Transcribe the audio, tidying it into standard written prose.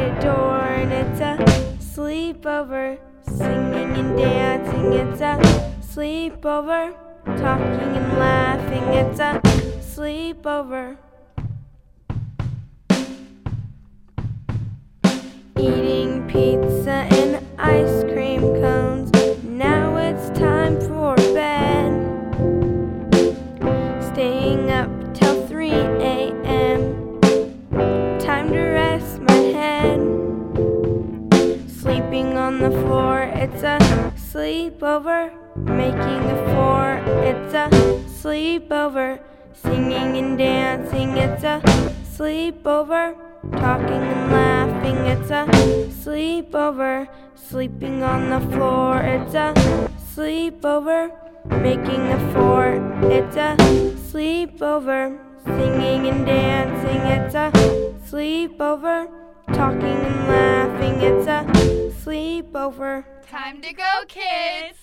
a door and it's a sleepover. Singing and dancing, it's a sleepover. Talking and laughing, it's a sleepover. Eating pizza and ice cream cones. Now it's time for bed. Staying up till 3 a.m. Time to rest my head. Sleeping on the floor, it's a sleepover. Making a fort, it's a sleepover. Singing and dancing, it's a sleepover. Talking and laughing, it's a sleepover. Sleeping on the floor, it's a sleepover. Making a fort, it's a sleepover. Singing and dancing, it's a sleepover. Talking and laughing, it's a sleepover. Time to go, kids!